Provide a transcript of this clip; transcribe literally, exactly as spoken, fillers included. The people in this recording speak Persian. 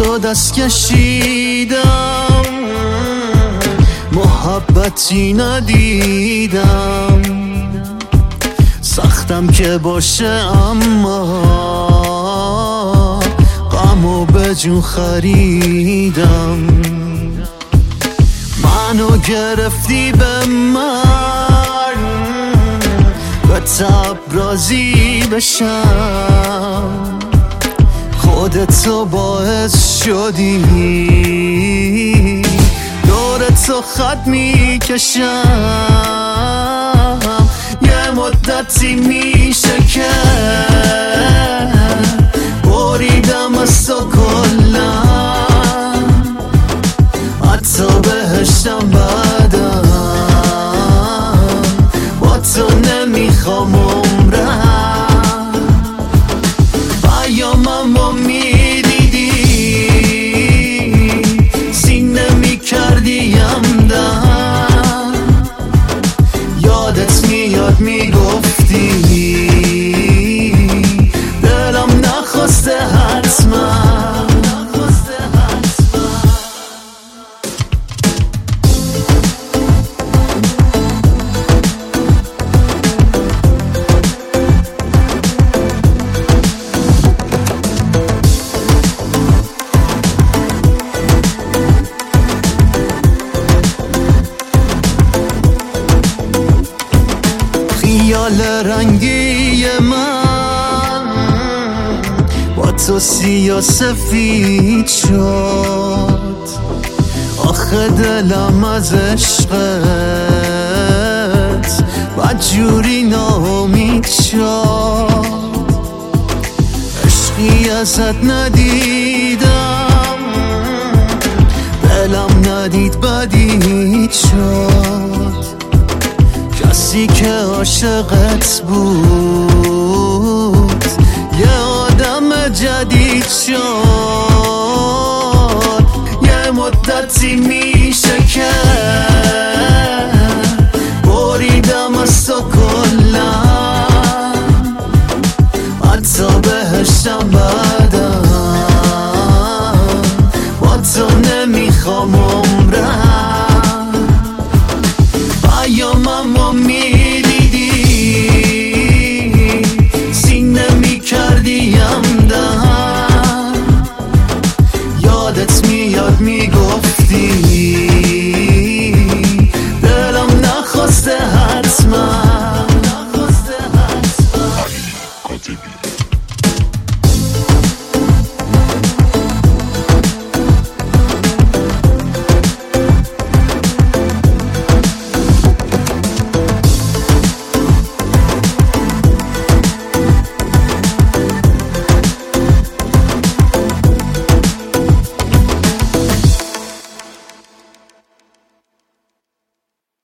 تو دست کشیدم، محبتی ندیدم. سختم که باشه اما غمو به جون خریدم. منو گرفتی به من، به تب راضی بشم. خودتو باعث شدی دور تو خط میکشم. یه مدتی میشه که بریدم از تو کلا، حتی بهشتم بدم. با تو نمیخوام عمرم، پیاممو میدیدی سینه میکردیم دم. یادت میاد میگفتی دلم نخواسته حتما. خیال رنگی من با تو سیاه سفید شد. آخه دلم از عشقت بدجوری ناامید شد. عشقی ازت ندیدم، دلم ندید بدید شد. کسی که عاشقت بود یه آدم جدید شد. یه مدتی میشه که بریدم از تو کلا، حتی بهشتم بدم. با تو نمیخوام عمرم، پیاممو میدیدی سینه میکردیم دم. یادت میاد میگفتی دلم نخواسته حتما.